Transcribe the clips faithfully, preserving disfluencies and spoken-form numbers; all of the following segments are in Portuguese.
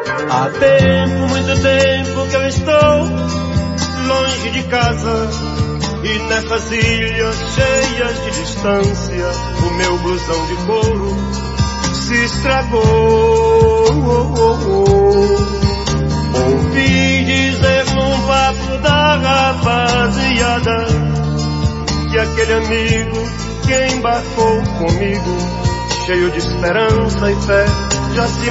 Há tempo, muito tempo que eu estou longe de casa, e nessas ilhas cheias de distância o meu blusão de couro se estragou. Ouvi dizer num papo da rapaziada que aquele amigo que embarcou comigo, cheio de esperança e fé, já se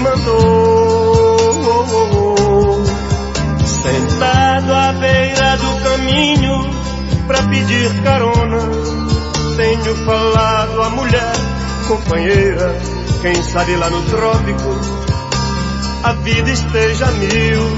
mandou. Sentado à beira do caminho pra pedir carona, tenho falado à mulher companheira, quem sabe lá no trópico a vida esteja a mil.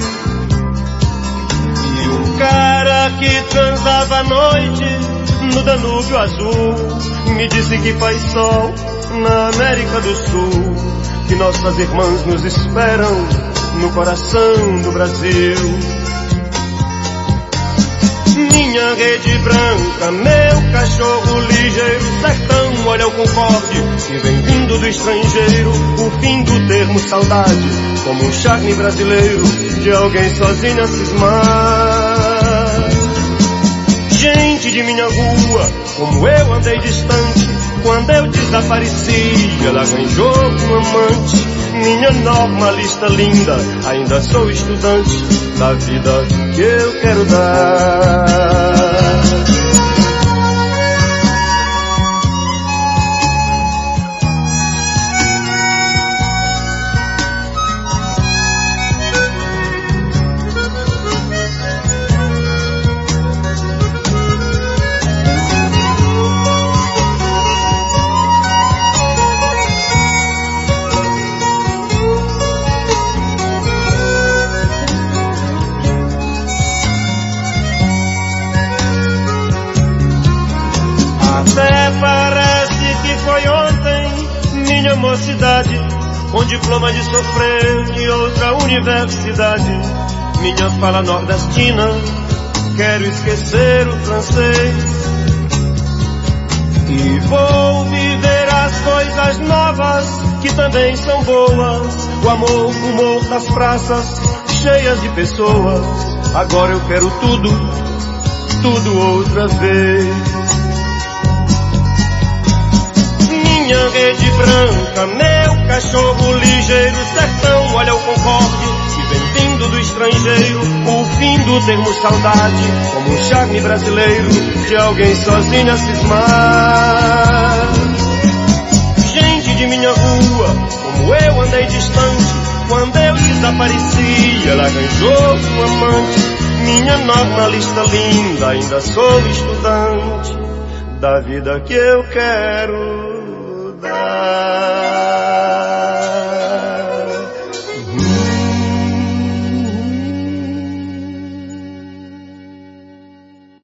E um cara que transava à noite no Danúbio Azul me disse que faz sol na América do Sul, que nossas irmãs nos esperam no coração do Brasil. Minha rede branca, meu cachorro ligeiro, sertão, olha o concorde que vem vindo do estrangeiro, o fim do termo saudade, como um charme brasileiro de alguém sozinho a cismar. Gente de minha rua, como eu andei distante, quando eu desapareci, ela arranjou um amante. Minha normalista linda, ainda sou estudante da vida que eu quero dar. Até parece que foi ontem minha mocidade, com diploma de sofrer de outra universidade. Minha fala nordestina, quero esquecer o francês e vou viver as coisas novas que também são boas. O amor, o humor das praças cheias de pessoas. Agora eu quero tudo, tudo outra vez. Minha rede branca, meu cachorro ligeiro, sertão, olha o concorde que vem vindo do estrangeiro, o fim do termo saudade, como um charme brasileiro de alguém sozinho a cismar. Gente de minha rua, como eu andei distante, quando eu desapareci, ela arranjou um amante. Minha normalista linda, ainda sou estudante da vida que eu quero dar.